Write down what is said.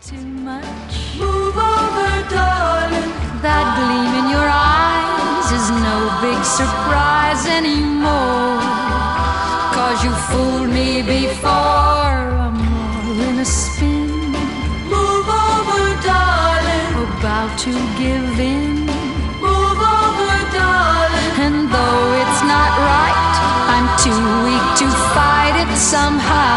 too much. Move over, darling. That gleam in your eyes is no big surprise anymore. 'Cause you fooled me before. I'm all in a spin. Move over, darling. About to give in. Move over, darling. And though it's not right, I'm too weak to fight it somehow.